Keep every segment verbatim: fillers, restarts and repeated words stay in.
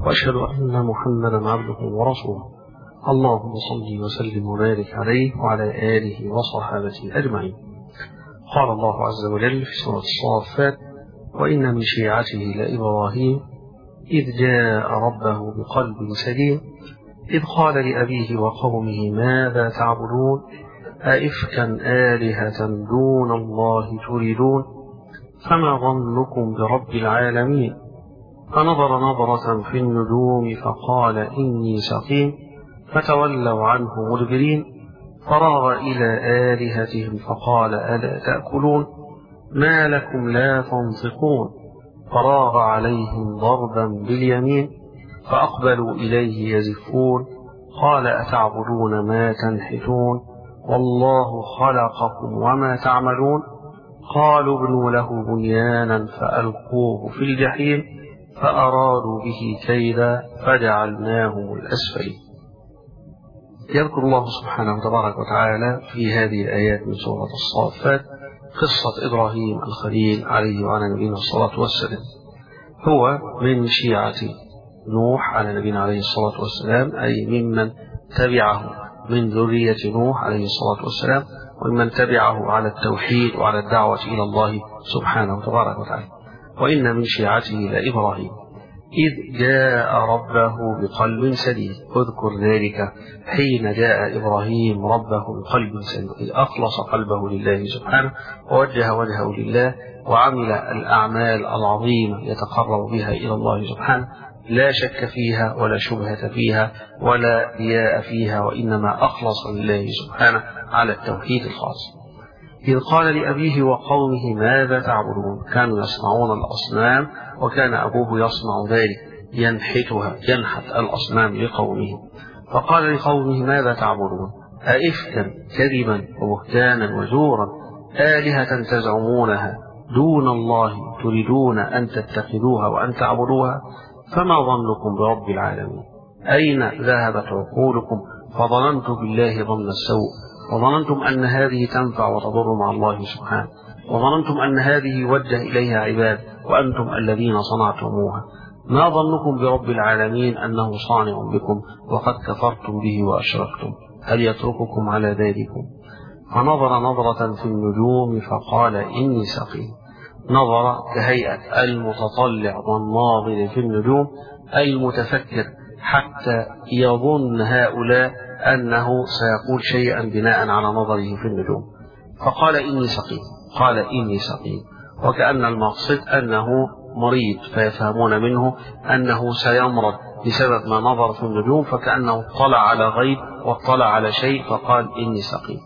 وأشهد أن محمدا عبده ورسوله. اللهم صل وسلم وبارك عليه وعلى آله وصحابته أجمعين. قال الله عز وجل في سورة الصافات: وإن من شيعته لإبراهيم إذ جاء ربه بقلب سليم إذ قال لأبيه وقومه ماذا تعبدون أئفكا آلهة دون الله تريدون فما ظنكم برب العالمين فنظر نظرة في النجوم فقال إني سقيم فتولوا عنه مدبرين فراغ إلى آلهتهم فقال ألا تأكلون ما لكم لا تنطقون فراغ عليهم ضربا باليمين فأقبلوا إليه يزفون قال أتعبدون ما تنحتون والله خلقكم وما تعملون قالوا ابنوا له بنيانا فألقوه في الجحيم فأرادوا به كيدا فجعلناهم الأسفلين. يذكر الله سبحانه تبارك وتعالى في هذه الآيات من سورة الصافات قصة إبراهيم الخليل عليه وعلى نبينا الصلاة والسلام. هو من شيعة نوح على نبينا عليه الصلاة والسلام، أي ممن تبعه من ذرية نوح عليه الصلاة والسلام، ومن تبعه على التوحيد وعلى الدعوة إلى الله سبحانه تبارك وتعالى. وإن من شيعته لإبراهيم إذ جاء ربه بقلب سليم. اذكر ذلك حين جاء إبراهيم ربه بقلب سليم، إذ أخلص قلبه لله سبحانه ووجه وجهه لله وعمل الأعمال العظيمة يتقرب بها إلى الله سبحانه، لا شك فيها ولا شبهة فيها ولا رياء فيها، وإنما أخلص لله سبحانه على التوحيد الخاص. إذ قال لأبيه وقومه ماذا تعبدون. كانوا يصنعون الأصنام وكان أبوه يصنع ذلك، ينحتها ينحت الأصنام لقومه. فقال لقومه ماذا تعبدون أئفكا كذبا وبهتانا وزورا آلهة تزعمونها دون الله تريدون أن تتخذوها وأن تعبدوها فما ظنكم برب العالمين أين ذهبت عقولكم فظننتم بالله ظن السوء وظننتم أن هذه تنفع وتضر مع الله سبحانه وظننتم أن هذه يوجه إليها عباد وأنتم الذين صنعتموها. ما ظنكم برب العالمين أنه صانع بكم وقد كفرتم به وأشركتم هل يترككم على ذلكم. فنظر نظرة في النجوم فقال إني سقيم. نظر كهيئة المتطلع والناظر في النجوم أي المتفكر حتى يظن هؤلاء أنه سيقول شيئا بناء على نظره في النجوم. فقال إني سقيم. قال إني سقيم وكأن المقصد أنه مريض، فيفهمون منه أنه سيمرض بسبب ما نظر في النجوم، فكأنه اطلع على غيب واطلع على شيء فقال إني سقيم.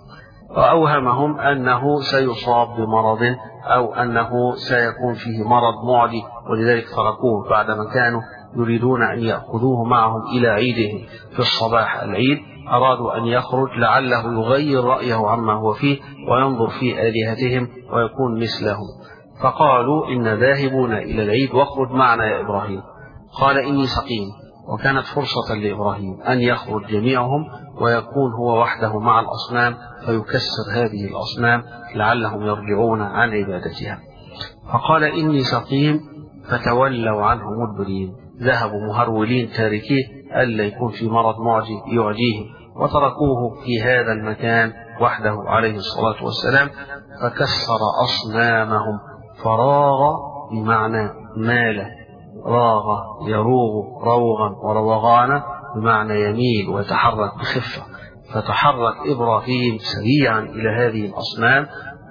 وأوهمهم أنه سيصاب بمرض أو أنه سيكون فيه مرض معدي، ولذلك تركوه بعدما كانوا يريدون أن يأخذوه معهم إلى عيدهم في الصباح العيد. أرادوا أن يخرج لعله يغير رأيه عما هو فيه وينظر في آلهتهم ويكون مثلهم. فقالوا إن ذاهبون إلى العيد واخرج معنا يا إبراهيم. قال إني سقيم. وكانت فرصة لإبراهيم أن يخرج جميعهم ويكون هو وحده مع الأصنام فيكسر هذه الأصنام لعلهم يرجعون عن عبادتها. فقال إني سقيم فتولوا عنه مدبرين. ذهبوا مهرولين تاركيه ألا يكون في مرض معدي يعديه، وتركوه في هذا المكان وحده عليه الصلاة والسلام. فكسر أصنامهم. فراغ بمعنى مال، راغ يروغ روغا وروغانا بمعنى يميل ويتحرك بخفة. فتحرك إبراهيم سريعا إلى هذه الأصنام،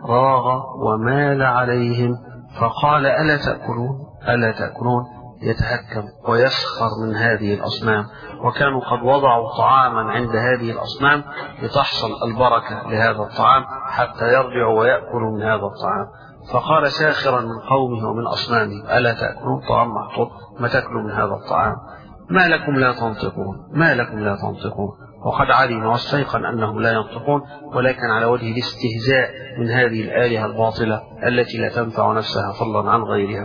راغ ومال عليهم فقال ألا تأكلون ألا تأكلون يتهكم ويسخر من هذه الأصنام. وكانوا قد وضعوا طعاما عند هذه الأصنام لتحصل البركة لهذا الطعام حتى يرجعوا ويأكلوا من هذا الطعام. فقال ساخرا من قومه ومن أصنامه ألا تأكلون طعام محطوط ما تأكلوا من هذا الطعام ما لكم لا تنطقون ما لكم لا تنطقون. وقد علم واستيقن أنهم لا ينطقون، ولكن على وجه الاستهزاء من هذه الآلهة الباطلة التي لا تنفع نفسها فضلا عن غيرها.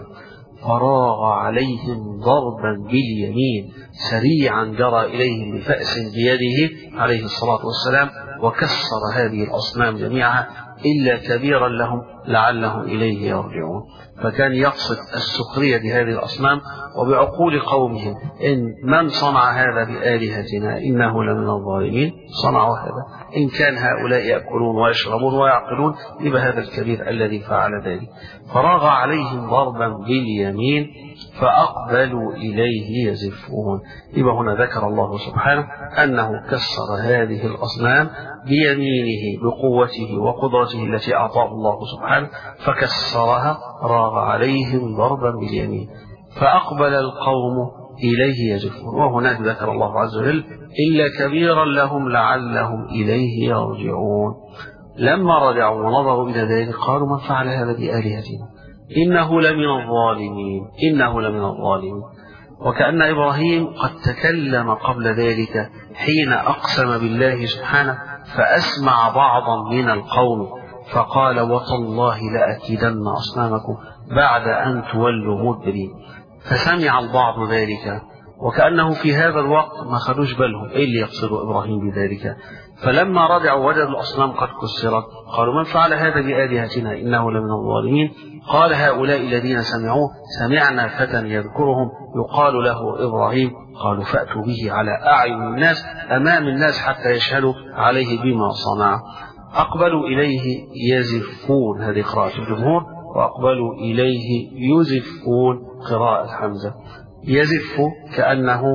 فراغ عليهم ضربا باليمين. سريعا جرى إليهم بفأس بيده عليه الصلاة والسلام وكسر هذه الأصنام جميعها إلا كبيرا لهم لعلهم إليه يرجعون. فكان يقصد السخرية بهذه الأصنام وبعقول قومهم، إن من صنع هذا بآلهتنا إنه لمن الظالمين. صنعوا هذا، إن كان هؤلاء يأكلون ويشربون ويعقلون يبقى هذا الكبير الذي فعل ذلك. فراغ عليهم ضربا باليمين فأقبلوا إليه يزفون. يبقى هنا ذكر الله سبحانه أنه كسر هذه الأصنام بيمينه بقوته وقدرته التي أعطاه الله سبحانه، فكسرها، راغ عليهم ضربا باليمين فأقبل القوم إليه يزفون. وهناك ذكر الله عز وجل إلا كبيرا لهم لعلهم إليه يرجعون. لما رجعوا ونظروا إلى ذلك قالوا من فعل هذا بآلهتنا إنه لمن الظالمين إنه لمن الظالمين. وكأن إبراهيم قد تكلم قبل ذلك حين أقسم بالله سبحانه فأسمع بعضا من القوم فقال وتالله لأكيدن أصنامكم بعد أن تولوا مدبرين. فسمع البعض ذلك وكأنه في هذا الوقت ما خدوش بالهم إيه اللي يقصد إبراهيم بذلك. فلما رجعوا وجدوا الأصنام قد كسرت قالوا من فعل هذا بآلهتنا إنه لمن الظالمين. قال هؤلاء الذين سمعوه سمعنا فتى يذكرهم يقال له إبراهيم. قالوا فأتوا به على أعين الناس أمام الناس حتى يشهدوا عليه بما صنع. أقبلوا إليه يزفون، هذه قراءة الجمهور، وأقبلوا إليه يزفون قراءة حمزة. يزف كأنه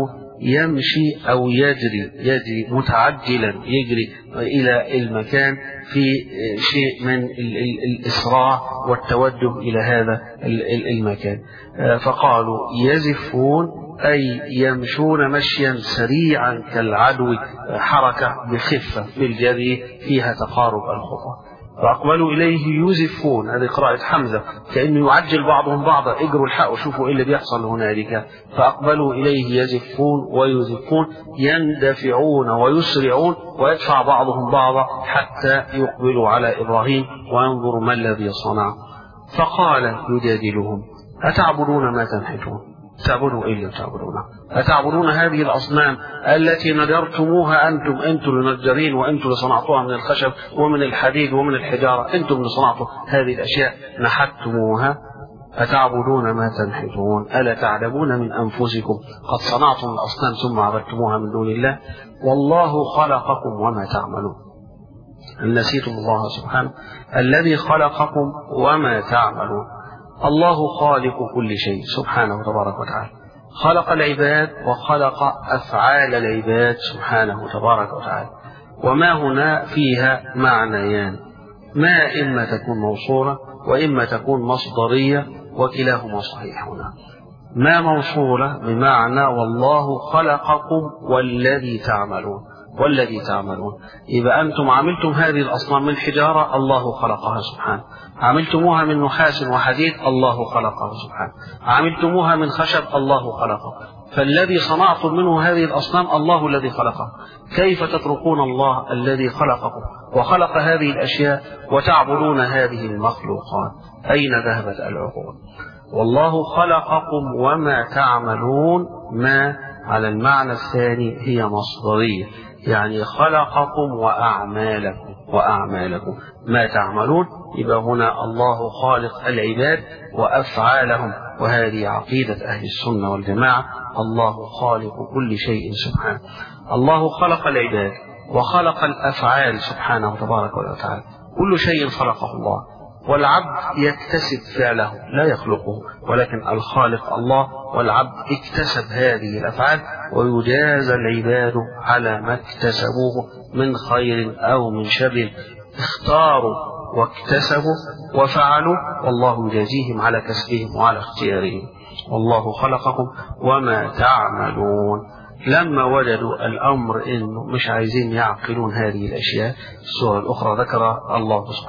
يمشي أو يجري يجري متعجلا يجري إلى المكان في شيء من الإسراع والتوجه إلى هذا المكان. فقالوا يزفون أي يمشون مشيا سريعا كالعدو، حركة بخفة بالجري فيها تقارب الخطى. فأقبلوا إليه يزفون، هذه قراءة حمزة كأنه يعجل بعضهم بعضا اجروا الحق وشوفوا إيه اللي بيحصل هنالك. فأقبلوا إليه يزفون ويزفون يندفعون ويسرعون ويدفع بعضهم بعضا حتى يقبلوا على إبراهيم وينظروا ما الذي صنع. فقال يجادلهم أتعبدون ما تنحتون تعبدوا إيه اللي تعبدونه؟ أتعبدون هذه الأصنام التي نجرتموها أنتم أنتم النجارين وأنتم اللي صنعتوها من الخشب ومن الحديد ومن الحجارة، أنتم اللي صنعتوا هذه الأشياء نحتموها. أتعبدون ما تنحتون ألا تعلمون من أنفسكم قد صنعتم الأصنام ثم عبدتموها من دون الله والله خلقكم وما تعملون. أن نسيتم الله سبحانه الذي خلقكم وما تعملون. الله خالق كل شيء سبحانه تبارك وتعالى، خلق العباد وخلق أفعال العباد سبحانه تبارك وتعالى. وما هنا فيها معنيان، ما إما تكون موصولة وإما تكون مصدرية وكلاهما صحيح. هنا ما موصولة بمعنى والله خلقكم والذي تعملون والذي تعملون، إذا أنتم عملتم هذه الأصنام من حجارة الله خلقها سبحانه، عملتموها من نحاس وحديد الله خلقه سبحانه، عملتموها من خشب الله خلقه. فالذي صنعتم منه هذه الأصنام الله الذي خلقه. كيف تتركون الله الذي خلقكم وخلق هذه الأشياء وتعبدون هذه المخلوقات؟ أين ذهبت العقول؟ والله خلقكم وما تعملون، ما على المعنى الثاني هي مصدرية، يعني خلقكم وأعمالكم وأعمالكم ما تعملون. يبقى هنا الله خالق العباد وأفعالهم، وهذه عقيدة أهل السنة والجماعة، الله خالق كل شيء سبحانه. الله خلق العباد وخلق الأفعال سبحانه تبارك وتعالى، كل شيء خلقه الله، والعبد يكتسب فعله لا يخلقه، ولكن الخالق الله، والعبد اكتسب هذه الأفعال ويجازى العباد على ما اكتسبوه من خير أو من شر، اختاروا واكتسبوا وفعلوا والله يجازيهم على كسبهم وعلى اختيارهم. والله خلقكم وما تعملون. لما وجدوا الأمر إنه مش عايزين يعقلون هذه الأشياء، السورة الأخرى ذكر الله سبحانه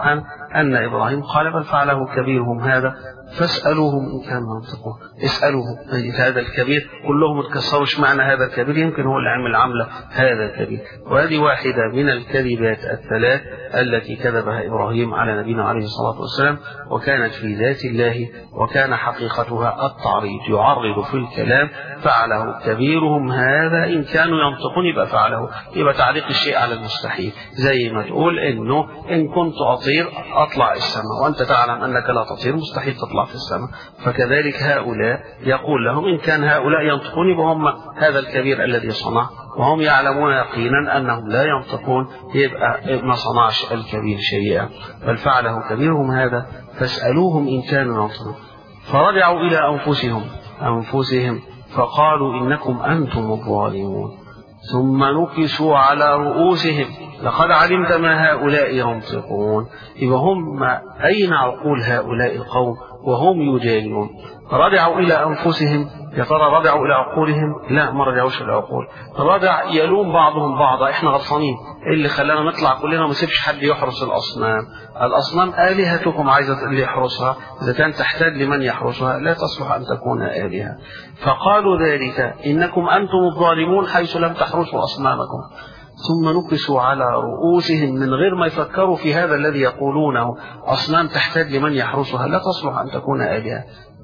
أن إبراهيم قال بل فعله كبيرهم هذا فاسألوهم إن كانوا ينطقون. اسألوهم هذا الكبير كلهم اتكسروا اشمعنى هذا الكبير، يمكن هو اللي عمل عملة هذا الكبير. وهذه واحدة من الكذبات الثلاث التي كذبها إبراهيم على نبينا عليه الصلاة والسلام، وكانت في ذات الله، وكان حقيقتها التعريض، يعرض في الكلام فعله كبيرهم هذا إن كانوا ينطقون، يبقى فعله، يبقى تعليق الشيء على المستحيل، زي ما تقول إنه إن كنت أطير أطلع السماء وأنت تعلم أنك لا تطير، مستحيل تطلع في السماء. فكذلك هؤلاء يقول لهم إن كان هؤلاء ينطقون يبقى هم هذا الكبير الذي صنع، وهم يعلمون يقينا أنهم لا ينطقون، يبقى ما صنعش الكبير شيئا، بل فعله كبيرهم هذا فاسألوهم إن كانوا ينطقون. فرجعوا إلى أنفسهم أنفسهم فقالوا إنكم أنتم الظالمون، ثم نكسوا على رؤوسهم لقد علمت ما هؤلاء ينطقون. إذا هم أين عقول هؤلاء القوم وهم يجادلون؟ رجعوا إلى أنفسهم، يا ترى رجعوا إلى عقولهم؟ لا، ما رجعوش إلى عقول، رجع يلوم بعضهم بعضا، إحنا غلطانين، إيه اللي خلانا نطلع كلنا ما نسيبش حد يحرس الأصنام؟ الأصنام آلهتكم عايزة اللي يحرسها، إذا كان تحتاج لمن يحرسها لا تصلح أن تكون آلهة. فقالوا ذلك إنكم أنتم الظالمون حيث لم تحرسوا أصنامكم. ثم نكسوا على رؤوسهم من غير ما يفكروا في هذا الذي يقولونه، أصنام تحتاج لمن يحرسها لا تصلح أن تكون آلهة.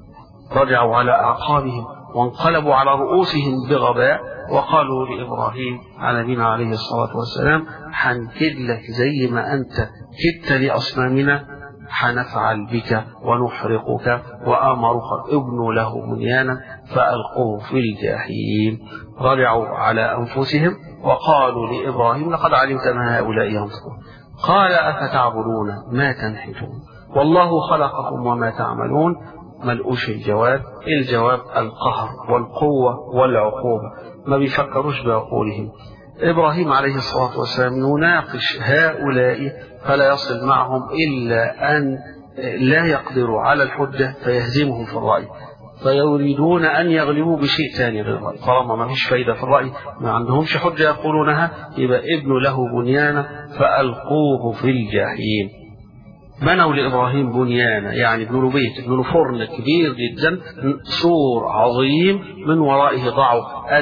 رجعوا على أعقابهم وانقلبوا على رؤوسهم بغباء، وقالوا لإبراهيم على نبينا عليه الصلاة والسلام حنكد لك زي ما أنت كدت لأصنامنا، حنفعل بك ونحرقك. وأمرك ابن له بنيانا فألقوه في الجحيم. رجعوا على أنفسهم وقالوا لإبراهيم لقد علمت ما هؤلاء ينطقون. قال أفتعبدون ما تنحتون والله خلقكم وما تعملون. ملؤوش الجواب، الجواب القهر والقوة والعقوبة، ما بيفكروش بعقولهم. إبراهيم عليه الصلاة والسلام يناقش هؤلاء فلا يصل معهم إلا أن لا يقدروا على الحجة فيهزمهم في الرأي، فيريدون أن يغلبوا بشيء ثاني غير الرأي. طالما ما فيش فايدة في الرأي، ما عندهمش حجة يقولونها، يبقى ابن له بنيانا فألقوه في الجحيم. بنوا لإبراهيم بنيانا، يعني بنوا بيت، بنوا فرن كبير جدا، سور عظيم، من ورائه ضعوا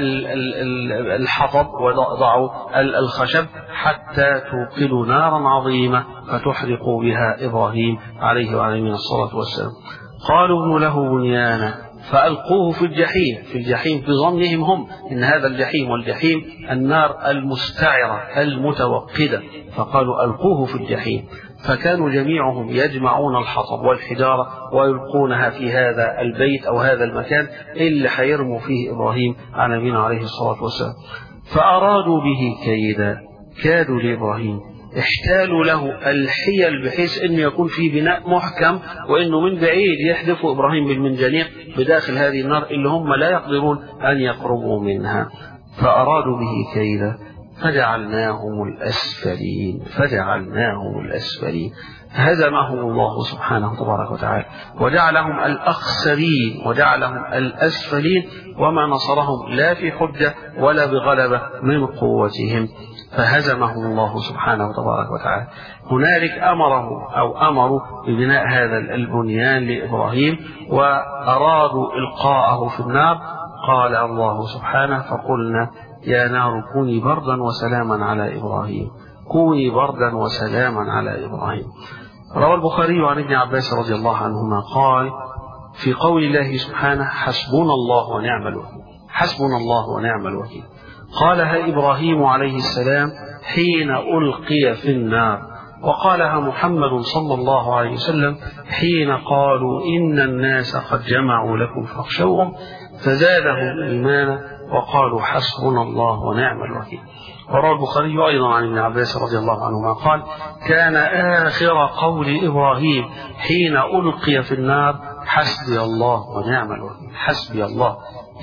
الحطب وضعوا الخشب حتى توقدوا نارا عظيمة فتحرق بها إبراهيم عليه وعليه الصلاة والسلام. قالوا ابنوا له بنيانا فألقوه في الجحيم، في الجحيم في ظنهم هم إن هذا الجحيم، والجحيم النار المستعرة المتوقدة، فقالوا ألقوه في الجحيم. فكانوا جميعهم يجمعون الحطب والحجارة ويلقونها في هذا البيت أو هذا المكان اللي حيرموا فيه إبراهيم على نبينا عليه الصلاة والسلام. فأرادوا به كيدا كادوا لإبراهيم، احتالوا له الحيل بحيث أنه يكون في بناء محكم، وأنه من بعيد يحدفوا إبراهيم بالمنجنيق بداخل هذه النار اللي هم لا يقدرون أن يقربوا منها. فأرادوا به كيدا فجعلناهم الأسفلين فجعلناهم الأسفلين هزمهم الله سبحانه تبارك وتعالى وجعلهم الأخسرين وجعلهم الأسفلين، وما نصرهم لا في حجة ولا بغلبة من قوتهم، فهزمهم الله سبحانه تبارك وتعالى. هنالك أمره أو أمروا ببناء هذا البنيان لإبراهيم وأرادوا إلقاءه في النار. قال الله سبحانه فقلنا يا نار كوني بردا وسلاما على إبراهيم كوني بردا وسلاما على إبراهيم. روى البخاري عن ابن عباس رضي الله عنهما قال في قول الله سبحانه حسبنا الله ونعم الوكيل، حسبنا الله ونعم الوكيل، قالها إبراهيم عليه السلام حين ألقي في النار، وقالها محمد صلى الله عليه وسلم حين قالوا إن الناس قد جمعوا لكم فاخشوهم فزادهم إيمانا وقالوا حسبنا الله ونعم الوكيل. وروى البخاري أيضا عن ابن عباس رضي الله عنهما قال كان آخر قول إبراهيم حين ألقي في النار حسبي الله ونعم الوكيل، حسبي الله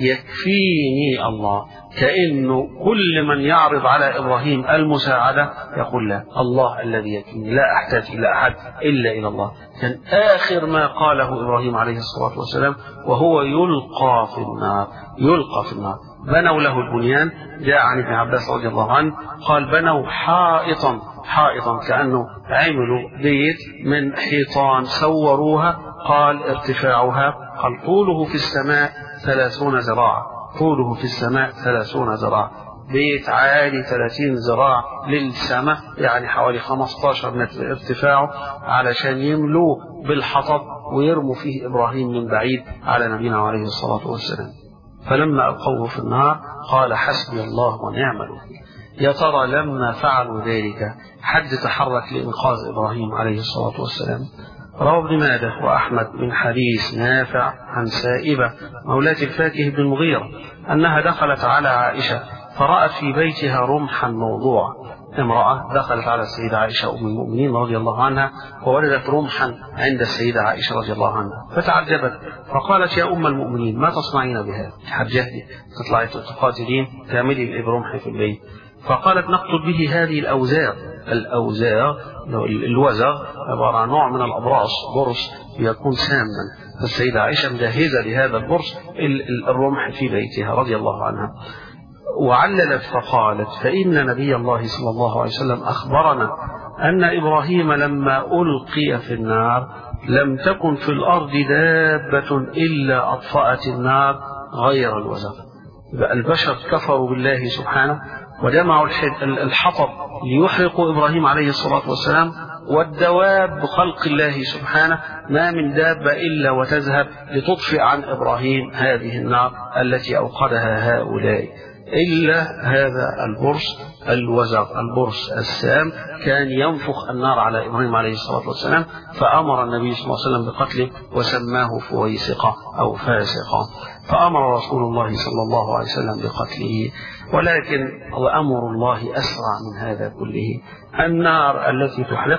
يكفيني الله، كأنه كل من يعرض على إبراهيم المساعدة يقول لا، الله الذي يكفيني، لا أحتاج إلى أحد إلا إلى الله. كان آخر ما قاله إبراهيم عليه الصلاة والسلام وهو يلقى في النار، يلقى في النار. بنوا له البنيان، جاء عن ابن عباس رضي الله عنه قال بنوا حائطا حائطا، كأنه عملوا بيت من حيطان سوروها. قال ارتفاعها، قال طوله في السماء ثلاثون ذراعا، طوله في السماء ثلاثون ذراعا، بيت عالي ثلاثين ذراع للسماء، يعني حوالي خمسة عشر متر ارتفاعه، علشان يملوه بالحطب ويرموا فيه إبراهيم من بعيد على نبينا عليه الصلاة والسلام. فلما ألقوه في النار قال حسبي الله ونعم الوكيل. يا ترى لما فعلوا ذلك حد تحرك لإنقاذ إبراهيم عليه الصلاة والسلام؟ روى ابن ماجه وأحمد من حديث نافع عن سائبة مولاة الفاكه بن المغيرة أنها دخلت على عائشة فرأت في بيتها رمحا موضوعا. امرأة دخلت على السيدة عائشة أم المؤمنين رضي الله عنها ووجدت رمحا عند السيدة عائشة رضي الله عنها فتعجبت، فقالت يا أم المؤمنين ما تصنعين بها؟ حجتي تطلعي تقاتلين تعملي برمح في البيت؟ فقالت نقتل به هذه الأوزار. الأوزار الوزغ عبارة عن نوع من الأبراص، برص يكون ساما، فالسيدة عائشة مجهزة لهذا البرص الرمح في بيتها رضي الله عنها. وعللت فقالت فإن نبي الله صلى الله عليه وسلم أخبرنا أن إبراهيم لما ألقي في النار لم تكن في الأرض دابة إلا أطفأت النار غير الوزغ. البشر كفروا بالله سبحانه وجمعوا الحطب ليحرقوا إبراهيم عليه الصلاة والسلام، والدواب بخلق الله سبحانه ما من دابة إلا وتذهب لتطفئ عن إبراهيم هذه النار التي أوقدها هؤلاء، إلا هذا البرص الوزغ البرص السام كان ينفخ النار على إبراهيم عليه الصلاة والسلام، فأمر النبي صلى الله عليه وسلم بقتله وسماه فويسقة أو فاسقة، فأمر رسول الله صلى الله عليه وسلم بقتله. ولكن أمر الله أسرع من هذا كله. النار التي تحرق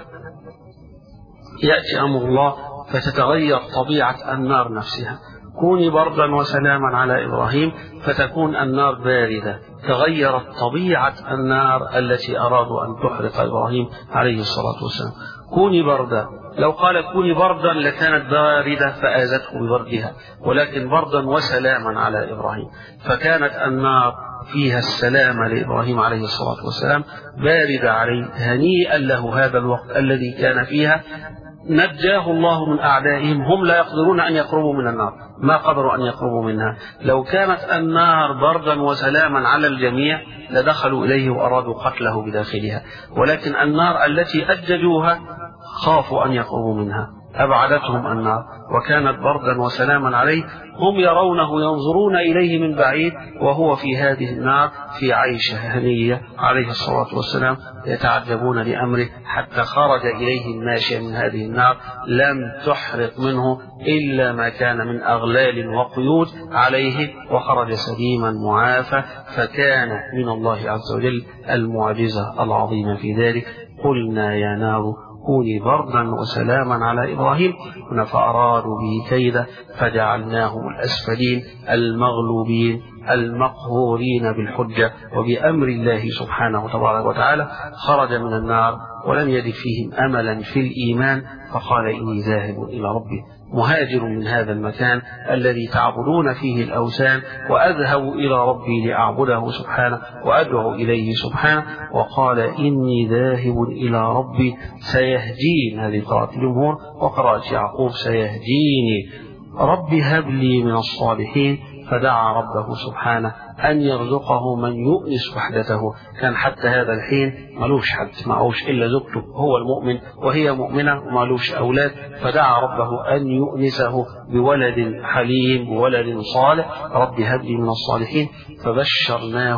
يأتي أمر الله فتتغير طبيعة النار نفسها، كوني بردا وسلاما على إبراهيم فتكون النار باردة، تغيرت طبيعة النار التي أرادوا أن تحرق إبراهيم عليه الصلاة والسلام. كوني بردا، لو قال كوني بردا لكانت باردة فآذته ببردها، ولكن بردا وسلاما على إبراهيم، فكانت النار فيها السلام لإبراهيم عليه الصلاة والسلام، باردة عليه، هنيئا له هذا الوقت الذي كان فيها، نجاه الله من أعدائهم، هم لا يقدرون أن يقربوا من النار، ما قدروا أن يقربوا منها. لو كانت النار بردا وسلاما على الجميع لدخلوا إليه وأرادوا قتله بداخلها، ولكن النار التي أججوها خافوا أن يقربوا منها، أبعدتهم النار وكانت بردا وسلاما عليه، هم يرونه ينظرون إليه من بعيد وهو في هذه النار في عيشة هنية عليه الصلاة والسلام، يتعجبون لأمره حتى خرج إليهم ماشيا من هذه النار لم تحرق منه إلا ما كان من أغلال وقيود عليه، وخرج سليما معافى، فكان من الله عز وجل المعجزة العظيمة في ذلك. قلنا يا نار كوني بردا وسلاما على إبراهيم، فأرادوا به كيدا فجعلناهم الأسفلين المغلوبين المقهورين بالحجة وبأمر الله سبحانه تبارك وتعالى. خرج من النار ولم يجد فيهم أملا في الإيمان، فقال إني ذاهب إلى ربي، مهاجر من هذا المكان الذي تعبدون فيه الأوثان، وأذهب إلى ربي لأعبده سبحانه وأدعو إليه سبحانه. وقال إني ذاهب إلى ربي سيهدين، هذه قراءة الجمهور، وقراءة يعقوب سيهديني ربي هب لي من الصالحين، فدعا ربه سبحانه أن يرزقه من يؤنس وحدته. كان حتى هذا الحين ملوش حد، معوش إلا زوجته، هو المؤمن وهي مؤمنة ومالوش أولاد، فدعا ربه أن يؤنسه بولد حليم بولد صالح، رب هب لي من الصالحين، فبشرناه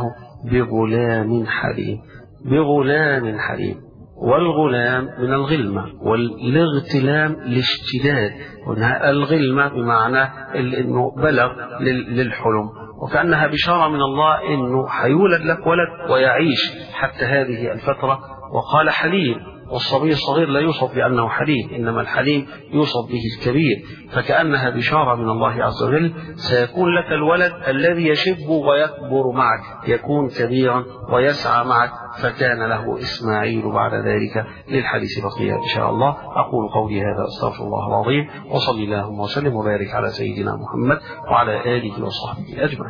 بغلام حليم، بغلام حليم. والغلام من الغلمة، والاغتلام الاشتداد، الغلمة بمعنى انه بلغ للحلم، وكأنها بشارة من الله انه حيولد لك ولد ويعيش حتى هذه الفترة. وقال حليم، والصبي الصغير لا يوصف بأنه حليم، إنما الحليم يوصف به الكبير، فكأنها بشارة من الله عز وجل سيكون لك الولد الذي يشب ويكبر معك، يكون كبيرا ويسعى معك، فكان له إسماعيل بعد ذلك. للحديث بقية إن شاء الله. أقول قولي هذا أستغفر الله العظيم، وصلي اللهم وسلم وبارك على سيدنا محمد وعلى آله وصحبه أجمعين.